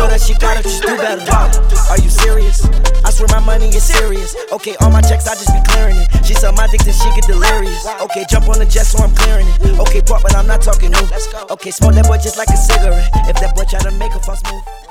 told her she gotta just do better. Are you serious? I swear my money is serious. Okay, all my checks, I just be clearing it. She suck my dick till she get delirious. Okay, jump on the jet so I'm clearing it. Okay, pop, but I'm not talking new. Okay, smoke that boy just like a cigarette. If that boy try to make a false move.